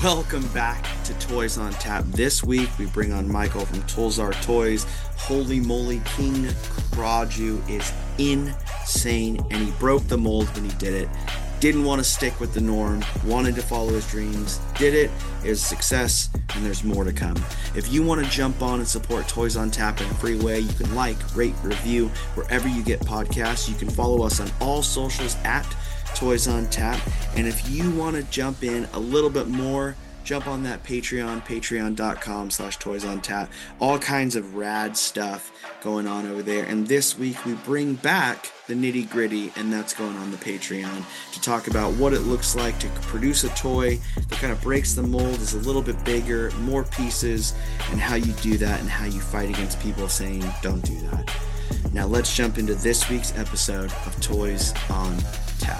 Welcome back to Toys on Tap. This week we bring on Michael from Tools Are Toys. Holy moly, King Kraju is insane, and he broke the mold when he did it. Didn't want to stick with the norm, wanted to follow his dreams, did it, it was a success, and there's more to come. If you want to jump on and support Toys on Tap in a free way, you can like, rate, review wherever you get podcasts. You can follow us on all socials at Toys on Tap. And if you want to jump in a little bit more, jump on that Patreon, patreon.com/toysontap. All kinds of rad stuff going on over there. And this week we bring back the nitty gritty, and that's going on the Patreon to talk about what it looks like to produce a toy that kind of breaks the mold, is a little bit bigger, more pieces, and how you do that and how you fight against people saying don't do that. Now let's jump into this week's episode of Toys on Tap.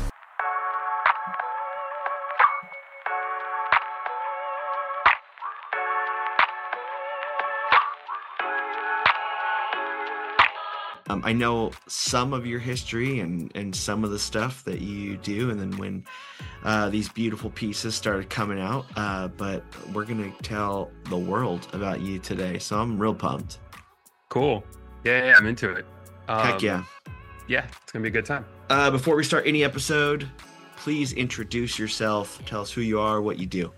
I know some of your history and some of the stuff that you do, and then when these beautiful pieces started coming out, but we're going to tell the world about you today, so I'm real pumped. Cool. Yeah, I'm into it. Heck yeah. Yeah, it's going to be a good time. Before we start any episode, please introduce yourself. Tell us who you are, what you do.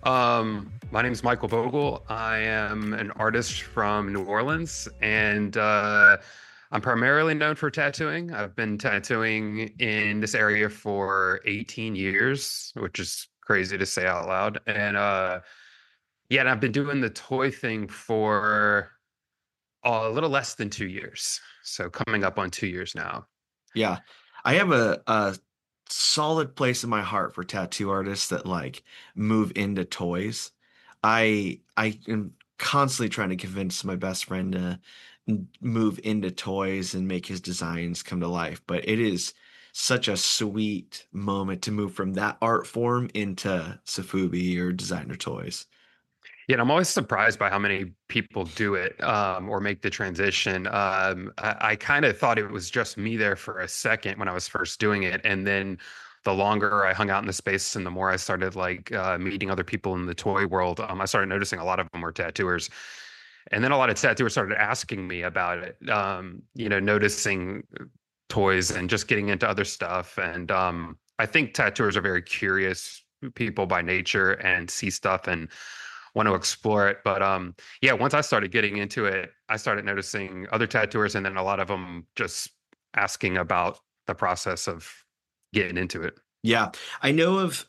My name is Michael Vogel. I am an artist from New Orleans, and I'm primarily known for tattooing. I've been tattooing in this area for 18 years, which is crazy to say out loud. And and I've been doing the toy thing for a little less than 2 years. So coming up on 2 years now. Yeah. I have a solid place in my heart for tattoo artists that like move into toys. I am constantly trying to convince my best friend to move into toys and make his designs come to life, but it is such a sweet moment to move from that art form into Sofubi or designer toys. Yeah, and I'm always surprised by how many people do it or make the transition. I kind of thought it was just me there for a second when I was first doing it, and then the longer I hung out in the space and the more I started meeting other people in the toy world, I started noticing a lot of them were tattooers. And then a lot of tattooers started asking me about it, noticing toys and just getting into other stuff. And I think tattooers are very curious people by nature and see stuff and want to explore it. But once I started getting into it, I started noticing other tattooers, and then a lot of them just asking about the process of getting into it. Yeah, I know of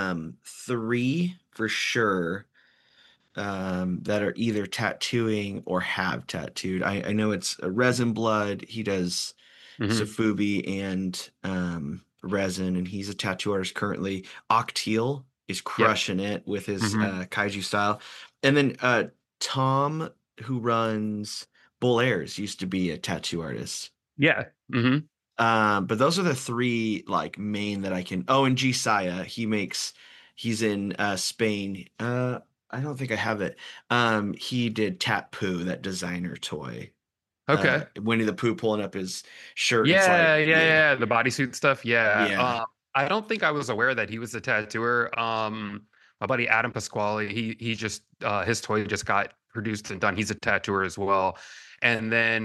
3 for sure that are either tattooing or have tattooed. I know it's Resin Blood. He does Sofubi and resin, and he's a tattoo artist currently. Octeal is crushing it with his kaiju style. And then Tom, who runs Bull Airs, used to be a tattoo artist. Yeah. But those are the 3 like main that I can. Oh, and G Saya, he's in Spain. I don't think I have it. He did Tat Poo, that designer toy. Okay. Winnie the Pooh pulling up his shirt. Yeah. The bodysuit stuff. Yeah. I don't think I was aware that he was a tattooer. My buddy Adam Pasquale, he just his toy just got produced and done. He's a tattooer as well. And then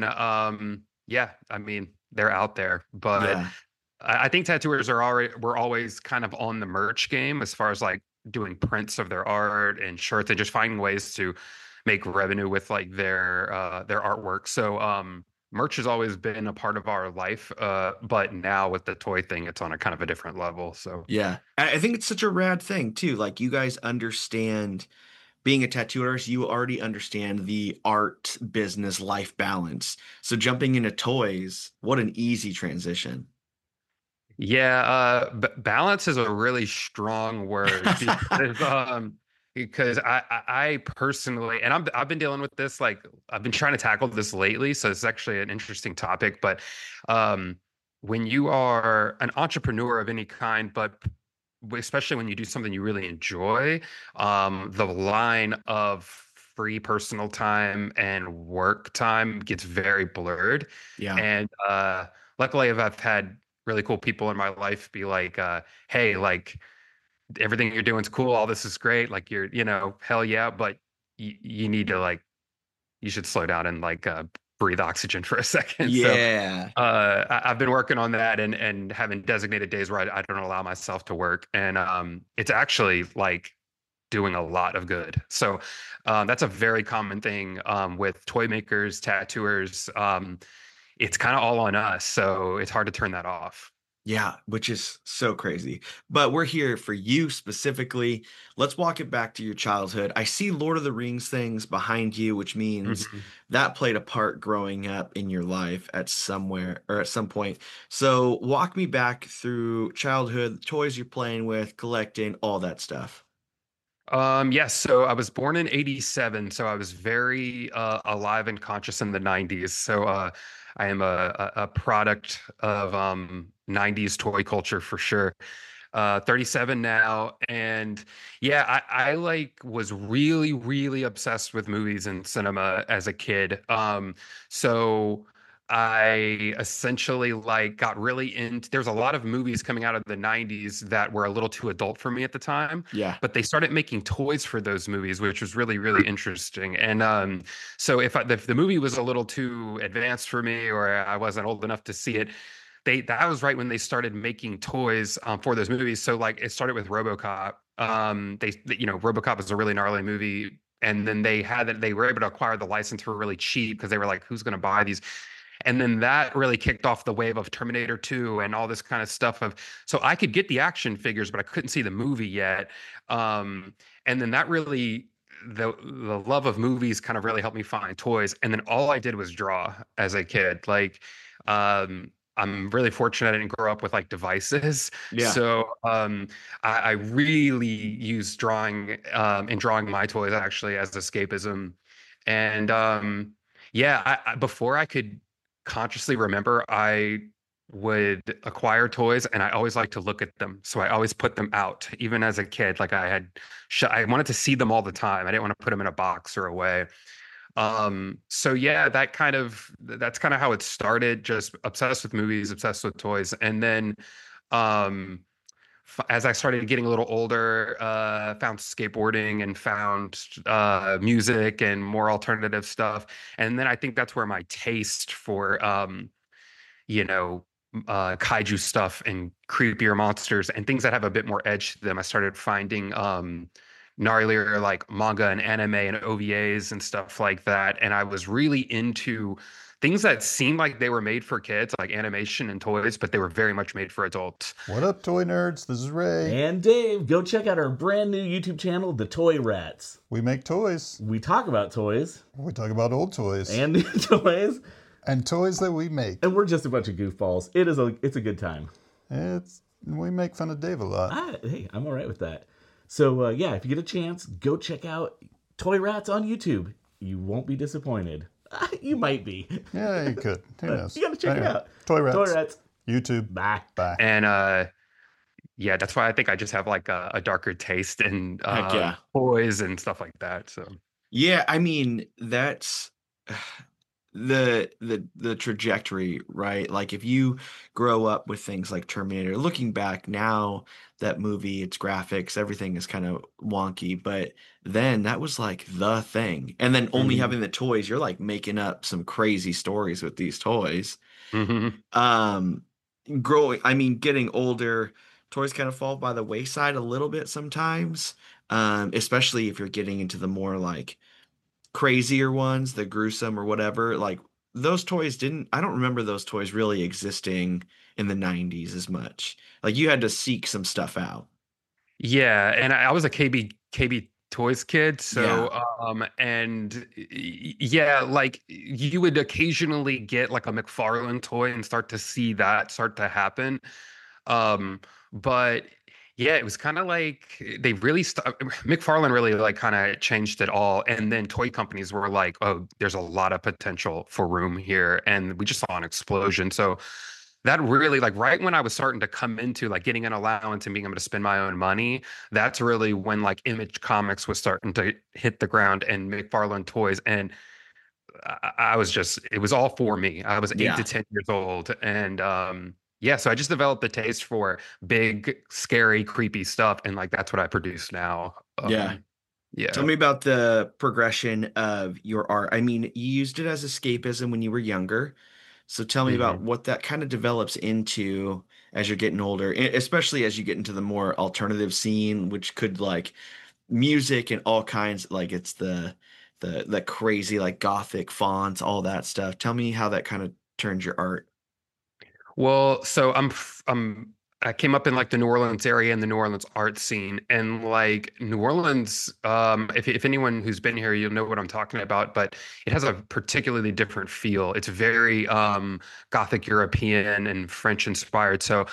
I mean, they're out there, but Yeah. I think tattooers were always kind of on the merch game as far as like doing prints of their art and shirts and just finding ways to make revenue with like their artwork. So merch has always been a part of our life, but now with the toy thing, it's on a kind of a different level. So Yeah, I think it's such a rad thing too. Like, you guys understand, being a tattoo artist, you already understand the art business life balance. So jumping into toys, what an easy transition. yeah, balance is a really strong word because I personally, and I've been dealing with this, like I've been trying to tackle this lately, so it's actually an interesting topic. But when you are an entrepreneur of any kind, but especially when you do something you really enjoy, the line of free personal time and work time gets very blurred. Yeah. And luckily, I've had really cool people in my life be like, hey, like, everything you're doing is cool. All this is great. Like you're, hell yeah. But you need to like, you should slow down and like breathe oxygen for a second. So Yeah. I've been working on that and having designated days where I don't allow myself to work. And it's actually like doing a lot of good. So that's a very common thing with toy makers, tattooers. It's kind of all on us. So it's hard to turn that off. Yeah, which is so crazy. But we're here for you specifically. Let's walk it back to your childhood. I see Lord of the Rings things behind you, which means Mhm. that played a part growing up in your life at somewhere or at some point. So walk me back through childhood, toys you're playing with, collecting, all that stuff. Yes, so I was born in 87, so I was very alive and conscious in the 90s. So I am a product of 90s toy culture for sure. 37 now, and yeah, I like was really, really obsessed with movies and cinema as a kid. So I essentially like got really into there's a lot of movies coming out of the 90s that were a little too adult for me at the time, Yeah. but they started making toys for those movies, which was really, really interesting. And so if the movie was a little too advanced for me or I wasn't old enough to see it, that was right when they started making toys for those movies. So like it started with RoboCop. RoboCop is a really gnarly movie, and then they were able to acquire the license for really cheap because they were like, who's going to buy these? And then that really kicked off the wave of Terminator 2 and all this kind of stuff of so I could get the action figures, but I couldn't see the movie yet. And then that really the love of movies kind of really helped me find toys. And then all I did was draw as a kid. Like I'm really fortunate I didn't grow up with like devices. Yeah. So I really use drawing and drawing my toys actually as escapism. And yeah, before I could consciously remember, I would acquire toys and I always like to look at them. So I always put them out, even as a kid. Like I wanted to see them all the time. I didn't want to put them in a box or away. So yeah, that's kind of how it started, just obsessed with movies, obsessed with toys. And then um as I started getting a little older, found skateboarding and found music and more alternative stuff. And then I think that's where my taste for you know, kaiju stuff and creepier monsters and things that have a bit more edge to them. I started finding gnarlier like manga and anime and OVAs and stuff like that. And I was really into things that seemed like they were made for kids, like animation and toys, but they were very much made for adults. What up, toy nerds? This is Ray. And Dave, go check out our brand new YouTube channel, The Toy Rats. We make toys. We talk about toys We talk about old toys. and new toys, And toys that we make. and we're just a bunch of goofballs. It's a good time. We make fun of Dave a lot. Hey, I'm all right with that. So yeah, if you get a chance, go check out Toy Rats on YouTube. You won't be disappointed. You might be. Yeah, you could. Who knows? You gotta check it out. Toy Rats. Toy Rats. YouTube. Bye. Bye. And yeah, that's why I think I just have like a darker taste in Heck yeah. toys and stuff like that. So Yeah, I mean, that's the trajectory, right? Like if you grow up with things like Terminator, looking back now, that movie, its graphics, everything is kind of wonky, but then that was like the thing. And then only Mhm. having the toys, you're like making up some crazy stories with these toys. mhm. Um, getting older, toys kind of fall by the wayside a little bit sometimes. Especially if you're getting into the more like crazier ones, the gruesome or whatever, like those toys didn't, I don't remember those toys really existing in the 90s as much. Like you had to seek some stuff out. Yeah, and I was a KB Toys kid, so Yeah. yeah, like you would occasionally get like a McFarlane toy and start to see that start to happen. But yeah, it was kind of like they really McFarlane really like kind of changed it all, and then toy companies were like, "Oh, there's a lot of potential for room here," and we just saw an explosion. So that really like right when I was starting to come into like getting an allowance and being able to spend my own money, that's really when like Image Comics was starting to hit the ground and McFarlane Toys, and I was just it was all for me. I was 8 to Yeah. 10 years old, and Yeah, so I just developed a taste for big, scary, creepy stuff, and like that's what I produce now. Yeah. Tell Yeah. me about the progression of your art. I mean, you used it as escapism when you were younger. So tell me about Mhm. what that kind of develops into as you're getting older, especially as you get into the more alternative scene, which could like music and all kinds, like it's the crazy like gothic fonts, all that stuff. Tell me how that kind of turns your art. Well, so I came up in like the New Orleans area and the New Orleans art scene, and like New Orleans, if anyone who's been here, you'll know what I'm talking about, but it has a particularly different feel. It's very Gothic European and French inspired. So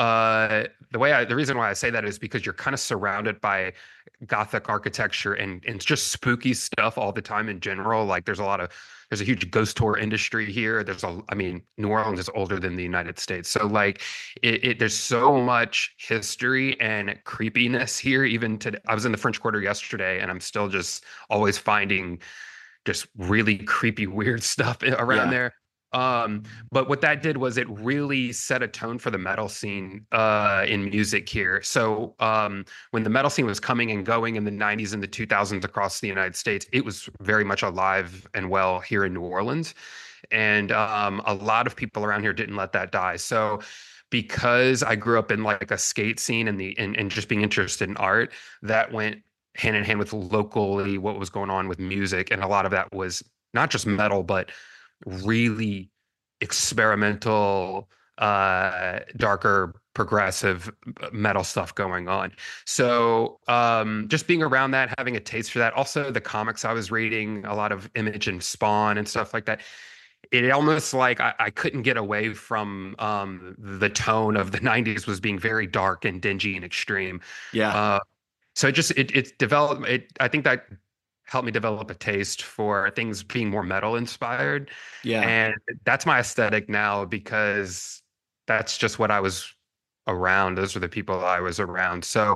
the reason why I say that is because you're kind of surrounded by Gothic architecture and it's just spooky stuff all the time in general. Like there's a huge ghost tour industry here. I mean, New Orleans is older than the United States. So like there's so much history and creepiness here. Even today, I was in the French Quarter yesterday and I'm still just always finding just really creepy, weird stuff around Yeah. there. Um, but what that did was it really set a tone for the metal scene in music here. So when the metal scene was coming and going in the 90s and the 2000s across the United States, it was very much alive and well here in New Orleans. And a lot of people around here didn't let that die. So because I grew up in like a skate scene and just being interested in art, that went hand in hand with locally what was going on with music. And a lot of that was not just metal, but really experimental, darker, progressive metal stuff going on. So just being around that, having a taste for that. Also, the comics I was reading, a lot of Image and Spawn and stuff like that. It almost like I couldn't get away from the tone of the 90s was being very dark and dingy and extreme. Yeah. Uh, so it developed it. I think that helped me develop a taste for things being more metal inspired, Yeah. and that's my aesthetic now because that's just what I was around. Those were the people I was around. So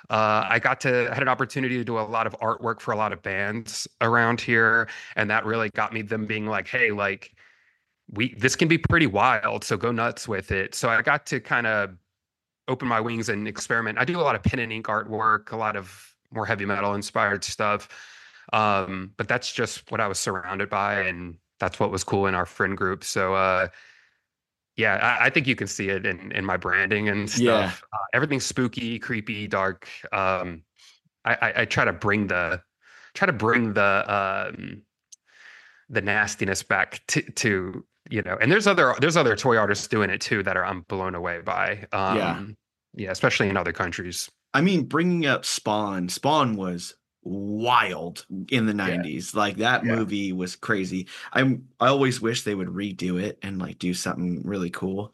I had an opportunity to do a lot of artwork for a lot of bands around here, and that really got me them being like, "Hey, like we this can be pretty wild, so go nuts with it." So I got to kind of open my wings and experiment. I do a lot of pen and ink artwork, a lot of more heavy metal inspired stuff. But that's just what I was surrounded by, and that's what was cool in our friend group. So yeah, I think you can see it in my branding and Yeah. stuff. Everything's spooky, creepy, dark. I try to bring the nastiness back to and there's other toy artists doing it too that I'm blown away by. Yeah. Yeah, especially in other countries. I mean, bringing up Spawn, Spawn was wild in the Yeah, 90s. Like that yeah. movie was crazy. I always wish they would redo it and like do something really cool.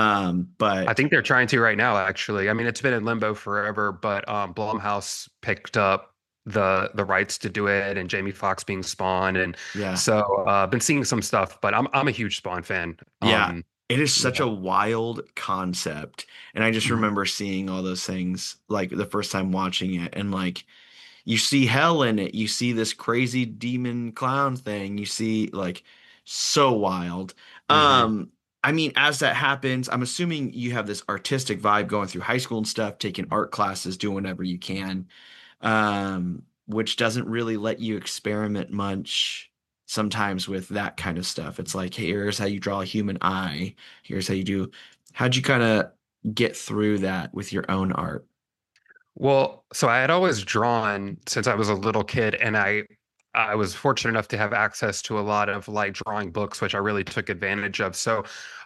I But think they're trying to right now, actually. I mean, it's been in limbo forever, but Blumhouse picked up the rights to do it, and Jamie Foxx being Spawn, and yeah. so been seeing some stuff. But I'm a huge Spawn fan. Yeah, it is such Yeah. a wild concept. And I just Mhm. remember seeing all those things like the first time watching it and like you see hell in it. You see this crazy demon clown thing. You see like so wild. Mhm. I mean, as that happens, I'm assuming you have this artistic vibe going through high school and stuff, taking art classes, doing whatever you can, which doesn't really let you experiment much sometimes with that kind of stuff. It's like, hey, here's how you draw a human eye. Here's how you do. How'd you kind of get through that with your own art? Well, so I had always drawn since I was a little kid, and I was fortunate enough to have access to a lot of like drawing books, which I really took advantage of. So,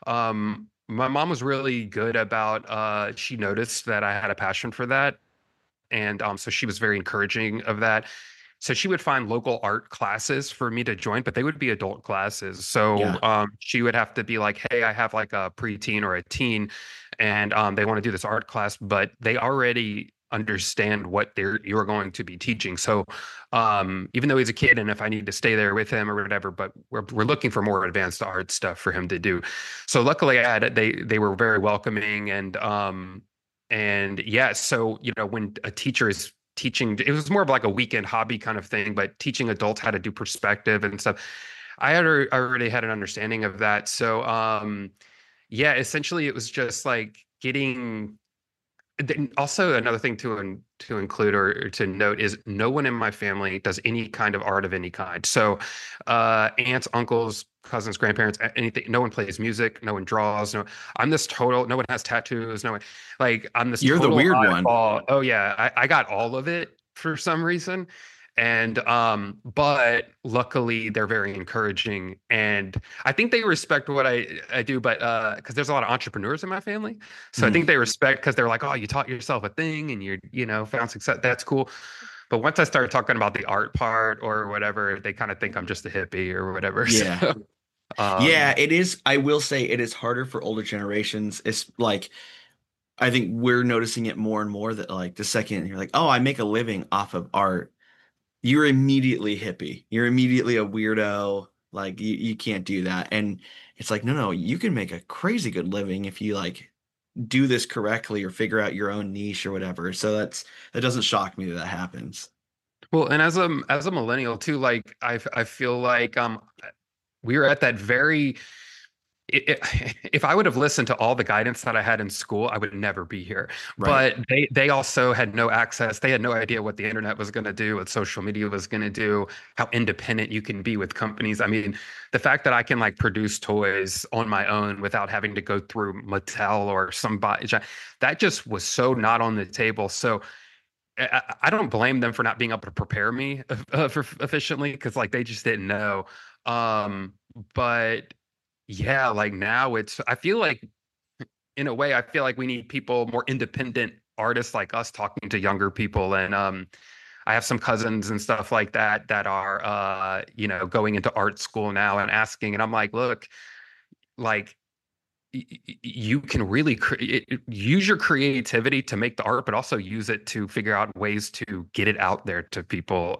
my mom was really good about she noticed that I had a passion for that, and so she was very encouraging of that. So she would find local art classes for me to join, but they would be adult classes. So Yeah. she would have to be like, "Hey, I have like a preteen or a teen, and they want to do this art class, but they already understand what you're going to be teaching." So even though he's a kid, and if I need to stay there with him or whatever, but we're looking for more advanced art stuff for him to do. So luckily, they were very welcoming and yeah. So when a teacher is teaching, it was more of like a weekend hobby kind of thing, but teaching adults how to do perspective and stuff, I already had an understanding of that. So yeah, essentially it was just like getting. Also, another thing to include or to note is no one in my family does any kind of art of any kind. So, aunts, uncles, cousins, grandparents, anything. No one plays music. No one draws. No, I'm this total. No one has tattoos. No one, like, I'm this You're the total weird one. oddball. Oh yeah, I got all of it for some reason. And but luckily they're very encouraging, and I think they respect what I do, but because there's a lot of entrepreneurs in my family, so I Mm. think they respect because they're like, oh, you taught yourself a thing and you're found success. That's cool. But once I started talking about the art part or whatever, they kind of think I'm just a hippie or whatever. Yeah. So, Yeah, it is. I will say it is harder for older generations. It's like I think we're noticing it more and more that like the second you're like, oh, I make a living off of art, you're immediately hippie. You're immediately a weirdo. Like you can't do that. And it's like, no, you can make a crazy good living if you like do this correctly or figure out your own niche or whatever. So that doesn't shock me that that happens. well, and as a millennial too, like I feel like we were at that very if I would have listened to all the guidance that I had in school, I would never be here. Right. But they also had no access. They had no idea what the internet was going to do, what social media was going to do, how independent you can be with companies. I mean, the fact that I can like produce toys on my own without having to go through Mattel or somebody, that just was so not on the table. So I don't blame them for not being able to prepare me for efficiently because like they just didn't know. But yeah, like now I feel like in a way, I feel like we need people, more independent artists like us talking to younger people. And I have some cousins and stuff like that that are, going into art school now and asking. And I'm like, look, like, you can really use your creativity to make the art, but also use it to figure out ways to get it out there to people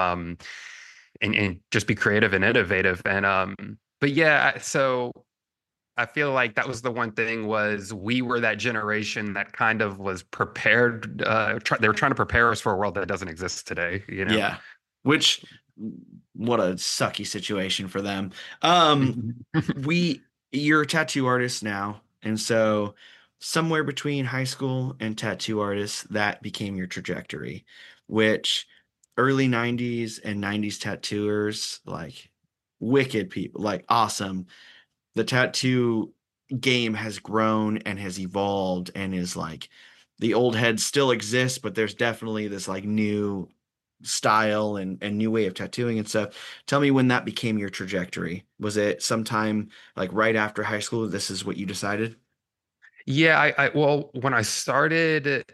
and just be creative and innovative. And but yeah, so I feel like that was the one thing was we were that generation that kind of was prepared. They were trying to prepare us for a world that doesn't exist today, you know? Yeah. Which what a sucky situation for them. You're a tattoo artist now, and so somewhere between high school and tattoo artists, that became your trajectory, which early 90s and 90s tattooers, like wicked people, like awesome. The tattoo game has grown and has evolved and is like the old heads still exist, but there's definitely this like new style and new way of tattooing and stuff. Tell me when that became your trajectory. Was it sometime like right after high school? This is what you decided? Yeah, well, when I started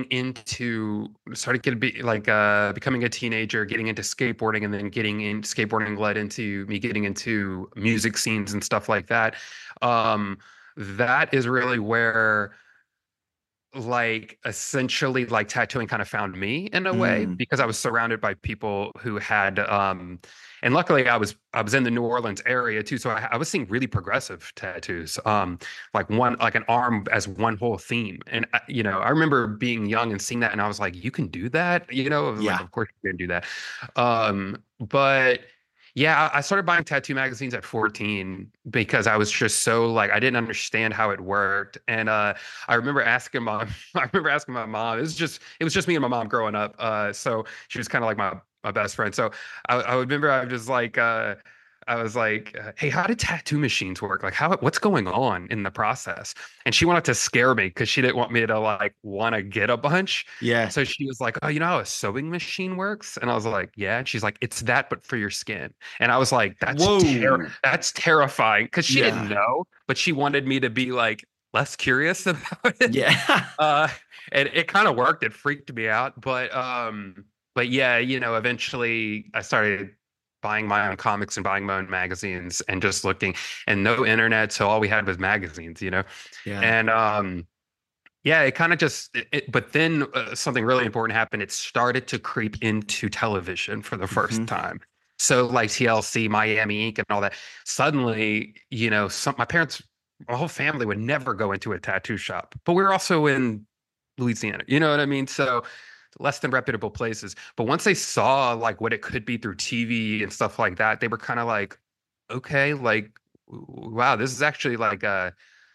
becoming a teenager, getting into skateboarding, and then getting in skateboarding led into me getting into music scenes and stuff like that. That is really where like essentially like tattooing kind of found me in a way Mm, because I was surrounded by people who had and luckily I was in the New Orleans area too, so I was seeing really progressive tattoos, like one like an arm as one whole theme. And I remember being young and seeing that and I was like, you can do that, I was like, yeah. of course you can do that. But yeah, I started buying tattoo magazines at 14 because I was just so like I didn't understand how it worked. And I remember asking my I remember asking my mom. It was just me and my mom growing up. So she was kind of like my best friend. So I remember I was like, hey, how do tattoo machines work? Like what's going on in the process? And she wanted to scare me because she didn't want me to like want to get a bunch. Yeah. So she was like, oh, you know how a sewing machine works? And I was like, yeah. And she's like, it's that, but for your skin. And I was like, Whoa. that's terrifying because she didn't Yeah. know, but she wanted me to be like less curious about it. Yeah. Uh, and it kind of worked. It freaked me out, but yeah, eventually I started buying my own comics and buying my own magazines and just looking, and no internet, so all we had was magazines. Yeah. And yeah, it kind of but then something really important happened. It started to creep into television for the first Hmm. time. So like TLC, Miami Ink, and all that. Suddenly, my parents, my whole family would never go into a tattoo shop, but we were also in Louisiana. You know what I mean? So less than reputable places. But once they saw like what it could be through TV and stuff like that, they were kind of like, okay, like, wow, this is actually like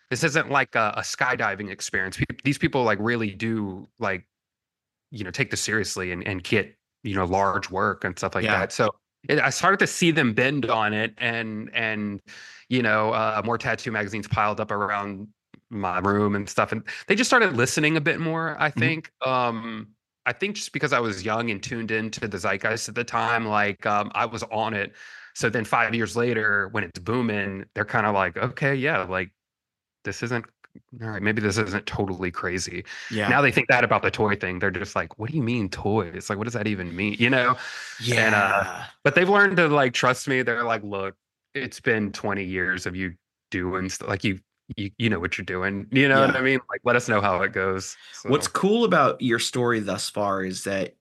this isn't like a skydiving experience. These people like really do like, take this seriously and get, large work and stuff like Yeah. that. So I started to see them bend on it, and more tattoo magazines piled up around my room and stuff, and they just started listening a bit more, I Mhm. think. I think just because I was young and tuned into the zeitgeist at the time, like I was on it. So then 5 years later, when it's booming, they're kind of like, okay, yeah, like this isn't all right. Maybe this isn't totally crazy. Yeah. Now they think that about the toy thing. They're just like, what do you mean toys? Like, what does that even mean? And Yeah. but they've learned to like trust me. They're like, look, it's been 20 years of you doing stuff. Like you know what you're doing. You know what Yeah. I mean? Like, let us know how it goes. What's So cool about your story thus far is that,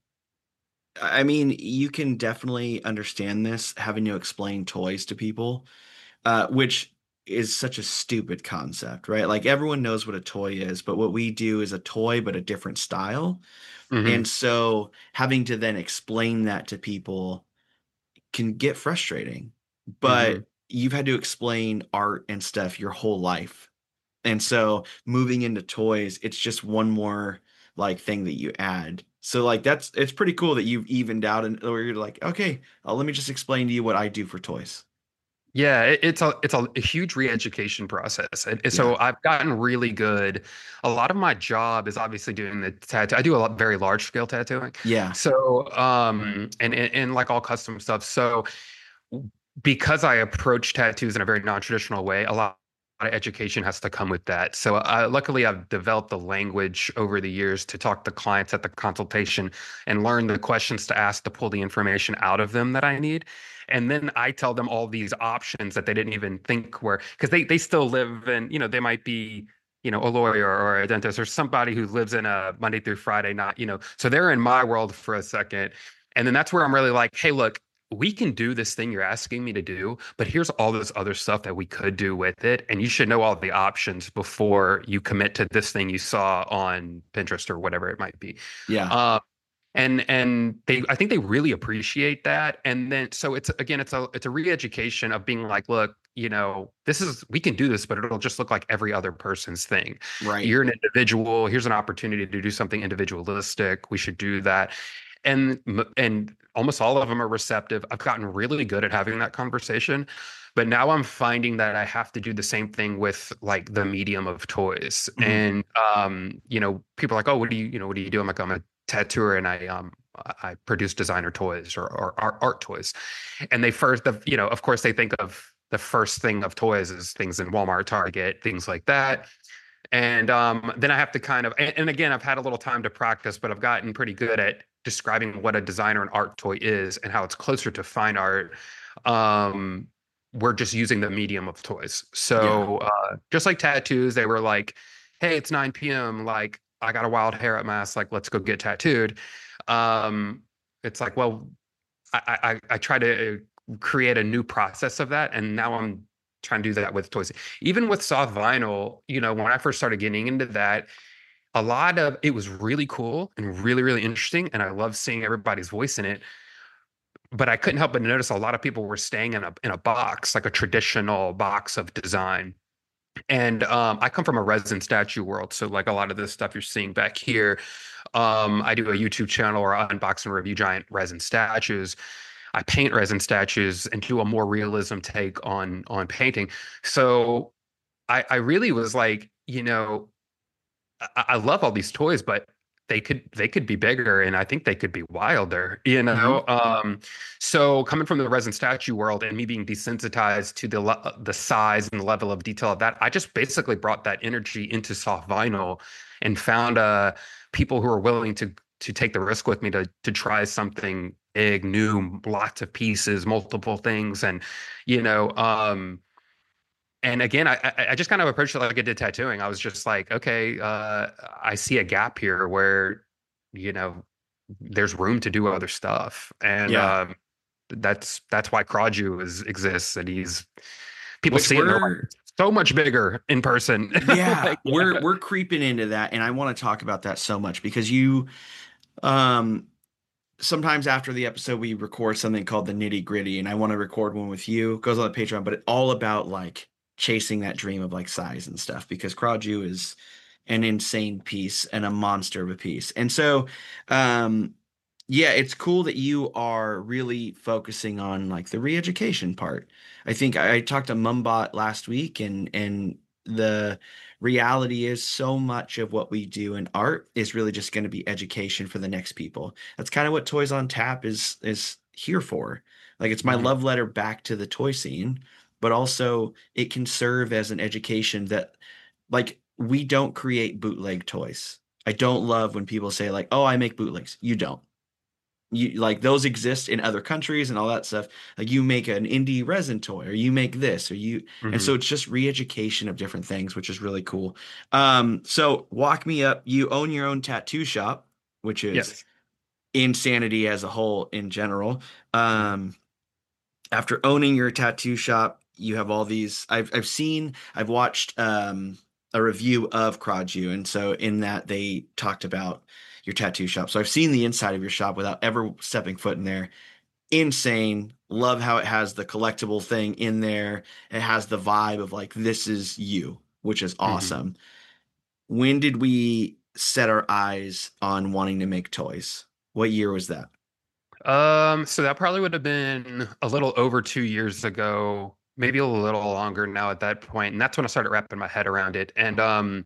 I mean, you can definitely understand this having to explain toys to people, which is such a stupid concept, right? Like everyone knows what a toy is, but what we do is a toy, but a different style. And mhm. so having to then explain that to people can get frustrating. But Mhm. you've had to explain art and stuff your whole life. And so moving into toys, it's just one more like thing that you add. So like it's pretty cool that you've evened out and where you're like, okay, let me just explain to you what I do for toys. Yeah, it's a huge re-education process. And Yeah. so I've gotten really good. A lot of my job is obviously doing the tattoo. I do a lot very large scale tattooing. Yeah. So and like all custom stuff. So because I approach tattoos in a very non-traditional way, a lot of education has to come with that. So luckily, I've developed the language over the years to talk to clients at the consultation and learn the questions to ask to pull the information out of them that I need. And then I tell them all these options that they didn't even think were, because they still live in, they might be, a lawyer or a dentist or somebody who lives in a Monday through Friday, not, so they're in my world for a second. And then that's where I'm really like, hey, look, we can do this thing you're asking me to do, but here's all this other stuff that we could do with it. And you should know all the options before you commit to this thing you saw on Pinterest or whatever it might be. Yeah. Uh, and I think they really appreciate that. And then so it's a re-education of being like, look, we can do this, but it'll just look like every other person's thing. Right. You're an individual. Here's an opportunity to do something individualistic. We should do that. And almost all of them are receptive. I've gotten really good at having that conversation, but now I'm finding that I have to do the same thing with like the medium of toys. Mhm. And people are like, oh, what do you do? I'm like, I'm a tattooer and I produce designer toys or art toys. And of course they think of the first thing of toys is things in Walmart, Target, things like that. And then I have to kind of, and again, I've had a little time to practice, but I've gotten pretty good at describing what a designer and art toy is and how it's closer to fine art. Um, we're just using the medium of toys. Yeah. So just like tattoos, they were like, hey, it's 9 p.m. Like, I got a wild hair at my ass. Like, let's go get tattooed. It's like, well, I try to create a new process of that. And now I'm trying to do that with toys. Even with soft vinyl, when I first started getting into that, a lot of it was really cool and really, really interesting. And I love seeing everybody's voice in it. But I couldn't help but notice a lot of people were staying in a box, like a traditional box of design. And I come from a resin statue world. So like a lot of this stuff you're seeing back here, I do a YouTube channel where I unbox and review giant resin statues. I paint resin statues and do a more realism take on painting. So I really was like, I love all these toys, but they could be bigger, and I think they could be wilder, Mhm. So coming from the resin statue world and me being desensitized to the size and the level of detail of that, I just basically brought that energy into soft vinyl and found people who are willing to take the risk with me to try something big, new, lots of pieces, multiple things, and you know, um, and again, I just kind of approached it like I did tattooing. I was just like, okay, I see a gap here where, you know, there's room to do other stuff, and Yeah. that's why Craju exists, and people Which see it and they're like, we're so much bigger in person. yeah, Like, we're creeping into that, and I want to talk about that so much because you um sometimes after the episode we record something called the nitty gritty, and I want to record one with you. It goes on the Patreon, but it's all about like chasing that dream of like size and stuff, because Kraju is an insane piece and a monster of a piece. And so, yeah, it's cool that you are really focusing on like the re-education part. I think I talked to Mumbot last week, and the reality is so much of what we do in art is really just going to be education for the next people. That's kind of what Toys on Tap is here for. Like it's my Mhm. love letter back to the toy scene, but also it can serve as an education that like we don't create bootleg toys. I don't love when people say like, "Oh, I make bootlegs." You don't. You like those exist in other countries and all that stuff. Like you make an indie resin toy, or you make this, or you, and Mhm. so it's just re-education of different things, which is really cool. So walk me up. You own your own tattoo shop, which is Yes. insanity as a whole in general. Mhm. Um, After owning your tattoo shop, you have all these. I've watched a review of Kraju, and so in that they talked about your tattoo shop. So I've seen the inside of your shop without ever stepping foot in there. Insane. Love how it has the collectible thing in there. It has the vibe of like this is you, which is Mhm. awesome. When did we set our eyes on wanting to make toys? What year was that? So that probably would have been a little over 2 years ago, maybe a little longer now at that point. And that's when I started wrapping my head around it. And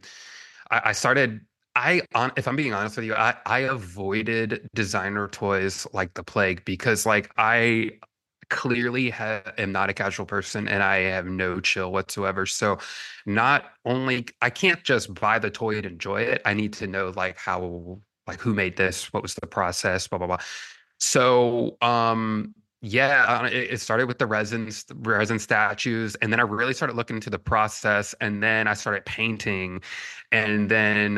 I started if I'm being honest with you, I avoided designer toys like the plague because like I clearly am not a casual person and I have no chill whatsoever. So not only I can't just buy the toy and enjoy it. I need to know like how like who made this, what was the process, blah blah blah. So, yeah, it started with the resin statues, and then I really started looking into the process, and then I started painting, and then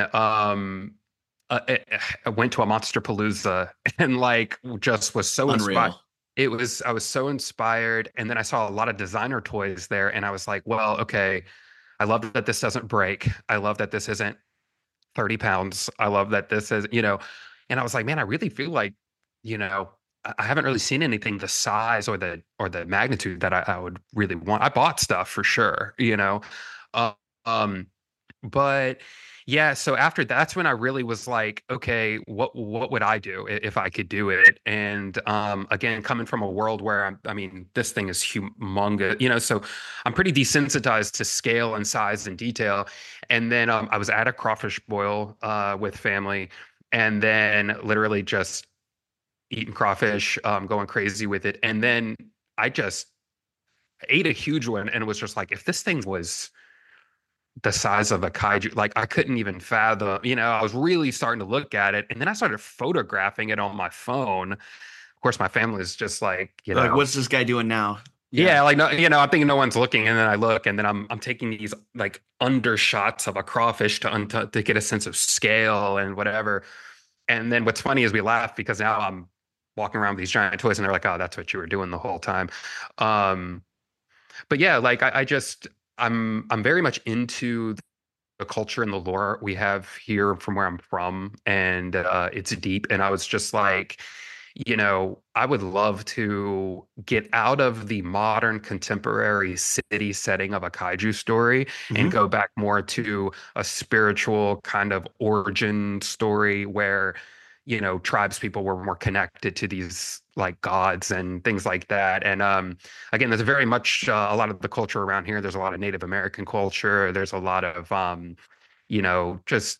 I went to a Monster Palooza, and like just was so inspired. Unreal. I was so inspired, and then I saw a lot of designer toys there, and I was like, well, okay, I love that this doesn't break. I love that this isn't 30 pounds. I love that this is, and I was like, man, I really feel like, I haven't really seen anything the size or the magnitude that I would really want. I bought stuff for sure, Uh, um, but yeah, so after that's when I really was like, okay, what would I do if I could do it? And again, coming from a world where I mean, this thing is humongous, so I'm pretty desensitized to scale and size and detail. And then I was at a crawfish boil with family, and then literally just eating crawfish, going crazy with it. And then I just ate a huge one and was just like, if this thing was the size of a kaiju. Like I couldn't even fathom, I was really starting to look at it. And then I started photographing it on my phone. Of course, my family is just like, Like, what's this guy doing now? Yeah. yeah, like no, I'm thinking no one's looking, and then I look, and then I'm taking these like undershots of a crawfish to get a sense of scale and whatever. And then what's funny is we laugh because now I'm walking around with these giant toys, and they're like, "Oh, that's what you were doing the whole time." Um, but yeah, like I'm very much into the culture and the lore we have here from where I'm from, and it's deep. And I was just like, I would love to get out of the modern contemporary city setting of a kaiju story and Hmm. go back more to a spiritual kind of origin story where, tribes people were more connected to these like gods and things like that. And again, there's very much a lot of the culture around here. There's a lot of Native American culture. There's a lot of just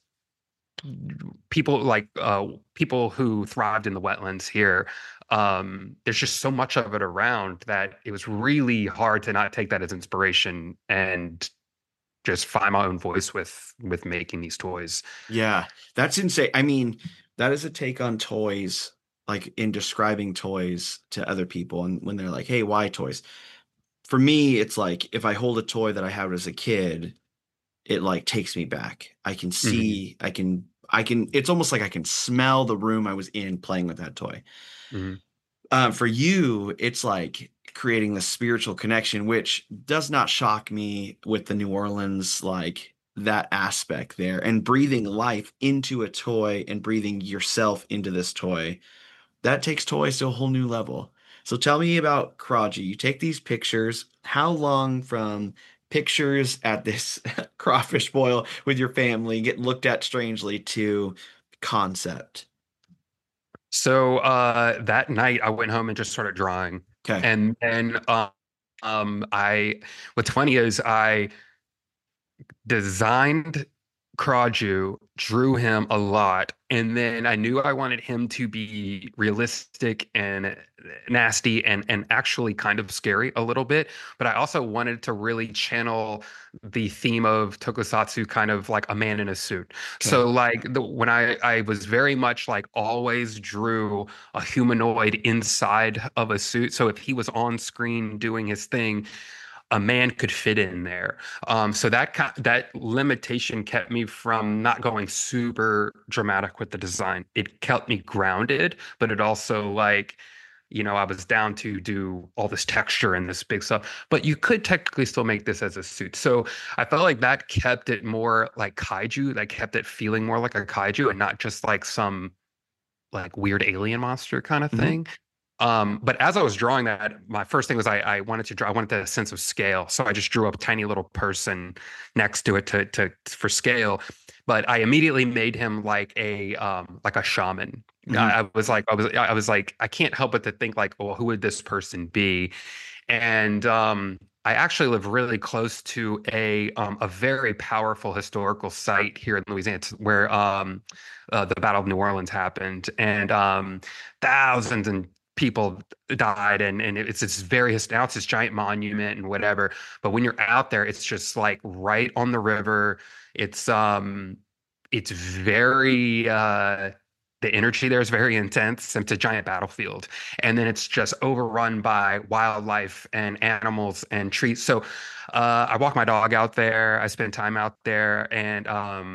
people who thrived in the wetlands here. There's just so much of it around that it was really hard to not take that as inspiration and just find my own voice with making these toys. Yeah, that's insane. I mean, that is a take on toys, like in describing toys to other people. And when they're like, hey, why toys? For me, it's like if I hold a toy that I had as a kid, it like takes me back. I can Hmm. see, it's almost like I can smell the room I was in playing with that toy. Hmm. For you, it's like creating the spiritual connection, which does not shock me with the New Orleans, like that aspect there, and breathing life into a toy and breathing yourself into this toy. That takes toys to a whole new level. So tell me about Kraji. You take these pictures. How long from pictures at this crawfish boil with your family, get looked at strangely, to concept? So that night I went home and just started drawing. Okay. And then I what's funny is I designed Kraju, drew him a lot, and then I knew I wanted him to be realistic and nasty and actually kind of scary a little bit. But I also wanted to really channel the theme of Tokusatsu, kind of like a man in a suit. Okay. So like when I was very much like always drew a humanoid inside of a suit. So if he was on screen doing his thing, a man could fit in there. So that limitation kept me from not going super dramatic with the design. It kept me grounded, but it also like, I was down to do all this texture and this big stuff. But you could technically still make this as a suit. So I felt like that kept it more like kaiju, that kept it feeling more like a kaiju and not just like some like weird alien monster kind of thing. But as I was drawing that, my first thing was I wanted to draw. I wanted that sense of scale, so I just drew a tiny little person next to it to for scale. But I immediately made him like a shaman. I was like I can't help but to think like, well, who would this person be? And I actually live really close to a very powerful historical site here in Louisiana where the Battle of New Orleans happened, and thousands and people died, and it's now it's this giant monument and whatever. But when you're out there, it's just like right on the river. It's very the energy there is very intense. It's a giant battlefield, and then it's just overrun by wildlife and animals and trees. So I walk my dog out there. I spend time out there, and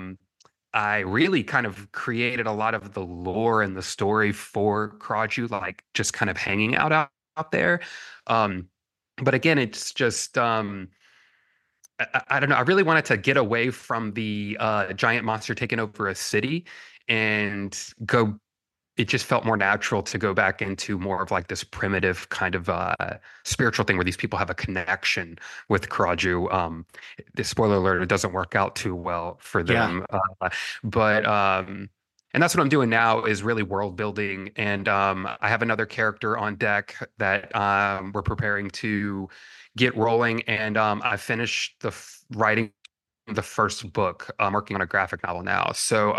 I really kind of created a lot of the lore and the story for Kraju, like just kind of hanging out there. But again, it's just I don't know. I really wanted to get away from the giant monster taking over a city and go. It just felt more natural to go back into more of like this primitive kind of spiritual thing where these people have a connection with Kraju. The spoiler alert, it doesn't work out too well for them. But and that's what I'm doing now is really world building. And I have another character on deck that we're preparing to get rolling. And I finished writing the first book. I'm working on a graphic novel now. So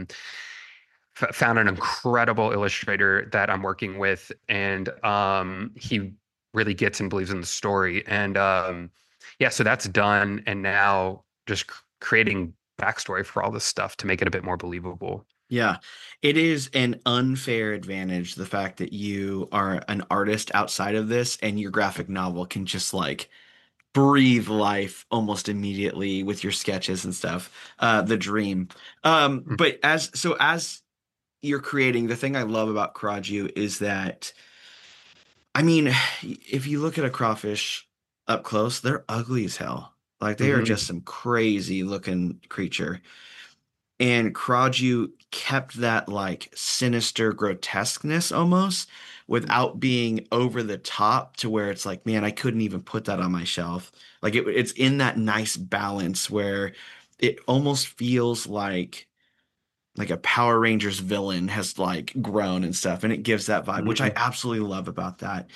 found an incredible illustrator that I'm working with, and he really gets and believes in the story. And so that's done, and now just creating backstory for all this stuff to make it a bit more believable. Yeah, it is an unfair advantage, the fact that you are an artist outside of this and your graphic novel can just like breathe life almost immediately with your sketches and stuff. The dream. But as you're creating, the thing I love about Kraju is that, I mean, if you look at a crawfish up close, they're ugly as hell. Like they are just some crazy looking creature. And Kraju kept that like sinister grotesqueness almost without being over the top to where it's like, man, I couldn't even put that on my shelf. Like it's in that nice balance where it almost feels like a Power Rangers villain has like grown and stuff, and it gives that vibe, which I absolutely love about that.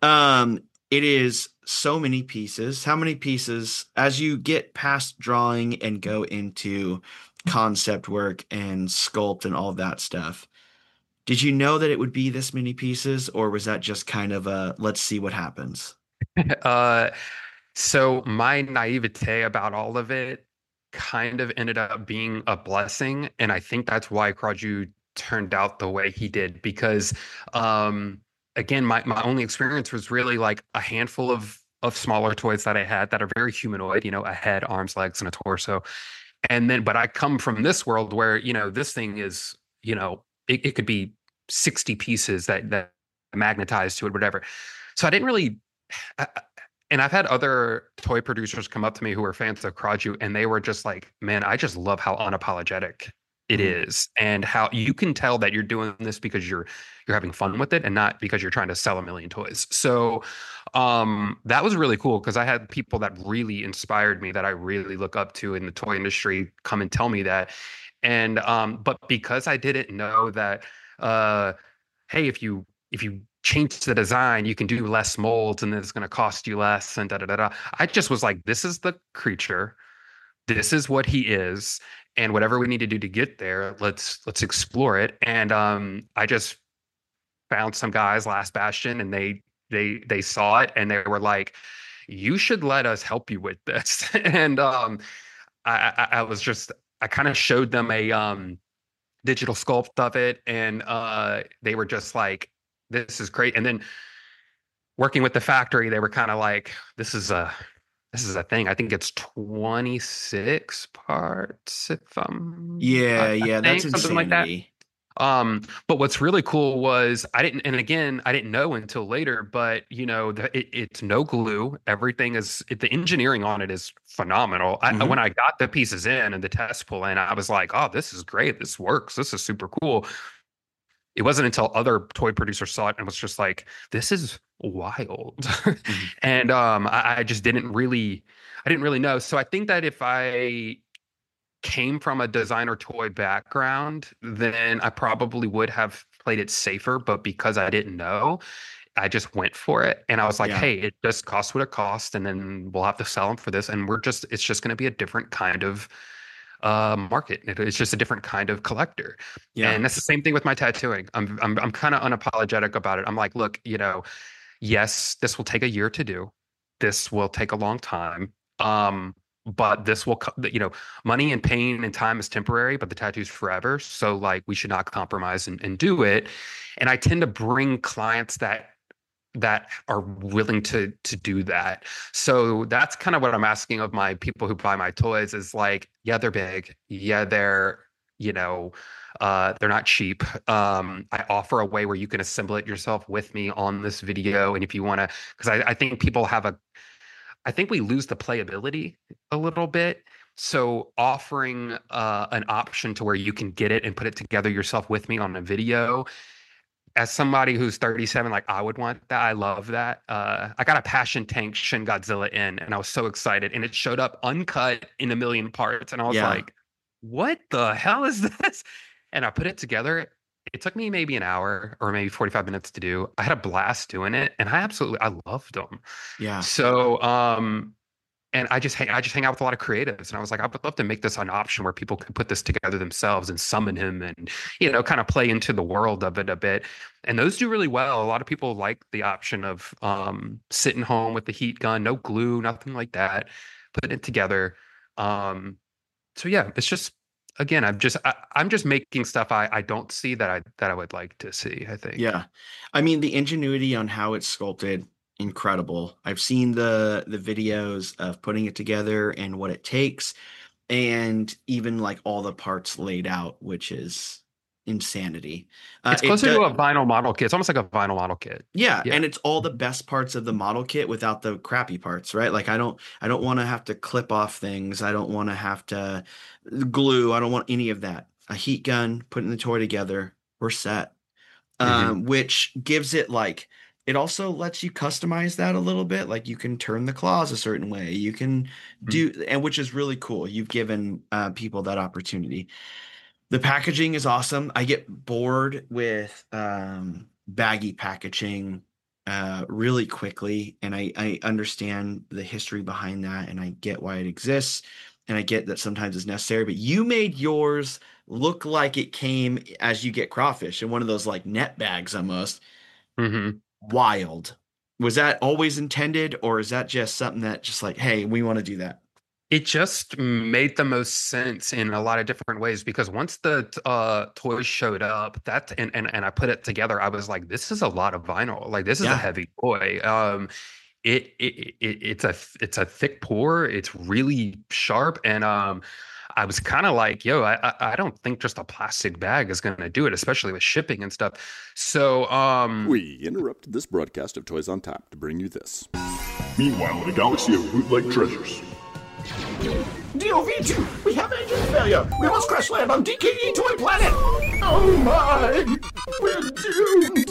It is so many pieces. How many pieces, as you get past drawing and go into concept work and sculpt and all that stuff, did you know that it would be this many pieces, or was that just kind of a let's see what happens? So my naivete about all of it kind of ended up being a blessing, and I think that's why Kraju turned out the way he did, because again, my only experience was really like a handful of smaller toys that I had that are very humanoid, a head, arms, legs, and a torso. And then, but I come from this world where, this thing is, it could be 60 pieces that magnetized to it, whatever. So I didn't really, and I've had other toy producers come up to me who are fans of Kraju, and they were just like, man, I just love how unapologetic it is, and how you can tell that you're doing this because you're having fun with it and not because you're trying to sell a million toys. So that was really cool because I had people that really inspired me that I really look up to in the toy industry come and tell me that. And but because I didn't know that hey, if you change the design, you can do less molds and then it's going to cost you less and da da da da. I just was like, this is the creature, this is what he is, and whatever we need to do to get there, let's explore it. And I just found some guys, Last Bastion, and they saw it and they were like, you should let us help you with this. And I was just, I kind of showed them a digital sculpt of it, and they were just like, this is great. And then working with the factory, they were kind of like, this is a thing. I think it's 26 parts, if Yeah, that's something like that. insanity. But what's really cool was I didn't know until later, but it's no glue. Everything is, the engineering on it is phenomenal. When I got the pieces in and the test pull in, I was like, oh, this is great. This works. This is super cool. It wasn't until other toy producers saw it and was just like, this is wild. And I just didn't really know. So I think that if I came from a designer toy background, then I probably would have played it safer. But because I didn't know, I just went for it. And I was like, hey, it just costs what it costs. And then we'll have to sell them for this. And it's just going to be a different kind of market. It's just a different kind of collector. Yeah. And that's the same thing with my tattooing. I'm kind of unapologetic about it. I'm like, look, yes, this will take a year to do. This will take a long time. But this will, money and pain and time is temporary, but the tattoo's forever. So like, we should not compromise and do it. And I tend to bring clients that are willing to do that. So that's kind of what I'm asking of my people who buy my toys is like, yeah, they're big. Yeah, they're not cheap. I offer a way where you can assemble it yourself with me on this video. And if you want to, because I think people I think we lose the playability a little bit. So offering an option to where you can get it and put it together yourself with me on a video, as somebody who's 37, like I would want that. I love that. I got a Passion Tank Shin Godzilla in, and I was so excited. And it showed up uncut in a million parts. And I was like, what the hell is this? And I put it together. It took me maybe an hour or maybe 45 minutes to do. I had a blast doing it, and I loved them. Yeah. So, and I just hang out with a lot of creatives, and I was like, I would love to make this an option where people could put this together themselves and summon him and, kind of play into the world of it a bit. And those do really well. A lot of people like the option of sitting home with the heat gun, no glue, nothing like that, putting it together. So yeah, it's just, again, I'm just making stuff I don't see that I would like to see, I think. Yeah. I mean, the ingenuity on how it's sculpted, incredible. I've seen the videos of putting it together and what it takes, and even like all the parts laid out, which is insanity. It's closer to a vinyl model kit. It's almost like a vinyl model kit. Yeah, and it's all the best parts of the model kit without the crappy parts, right? Like I don't want to have to clip off things. I don't want to have to glue. I don't want any of that. A heat gun, putting the toy together, we're set. Which gives it like, it also lets you customize that a little bit. Like you can turn the claws a certain way. You can do, and which is really cool. You've given people that opportunity. The packaging is awesome. I get bored with baggy packaging really quickly, and I understand the history behind that, and I get why it exists, and I get that sometimes it's necessary. But you made yours look like it came as you get crawfish in one of those like net bags almost. Wild. Was that always intended, or is that just something that just like, hey, we want to do that? It just made the most sense in a lot of different ways, because once the toys showed up, and I put it together, I was like, this is a lot of vinyl. Like this is a heavy toy. It's a thick pour. It's really sharp, and I was kind of like, yo, I don't think just a plastic bag is going to do it, especially with shipping and stuff. So we interrupted this broadcast of Toys on Tap to bring you this. Meanwhile, in a galaxy of bootleg treasures. DOV2, we have engine failure. We must crash land on DKE Toy Planet. Oh my, we're doomed.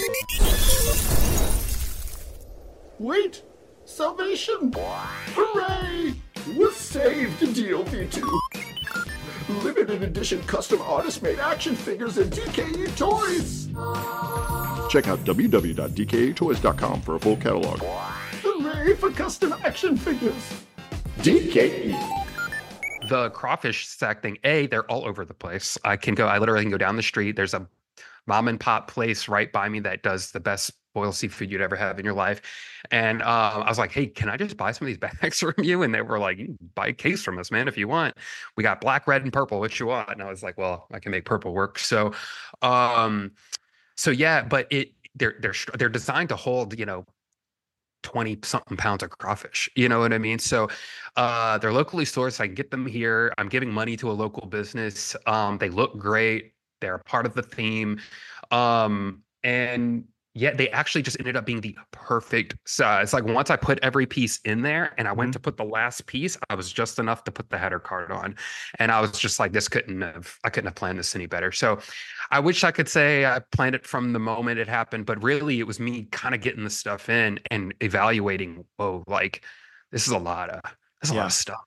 Wait, salvation. Hooray, we're saved, DOV2. Limited edition custom artist-made action figures and DKE toys. Check out www.dketoys.com for a full catalog. Hooray for custom action figures. DKE. The crawfish sack thing, they're all over the place. I literally can go down the street. There's a mom and pop place right by me that does the best boiled seafood you'd ever have in your life. And I was like, hey, can I just buy some of these bags from you? And they were like, you can buy a case from us, man, if you want. We got black, red, and purple. What you want? And I was like, well, I can make purple work. So yeah, but they're designed to hold, 20 something pounds of crawfish, you know what I mean? So they're locally sourced. I can get them here. I'm giving money to a local business. They look great. They're a part of the theme. And yeah, they actually just ended up being the perfect size. Like once I put every piece in there and I went to put the last piece, I was just enough to put the header card on. And I was just like, I couldn't have planned this any better. So I wish I could say I planned it from the moment it happened, but really it was me kind of getting the stuff in and evaluating, whoa, like this is a lot of stuff,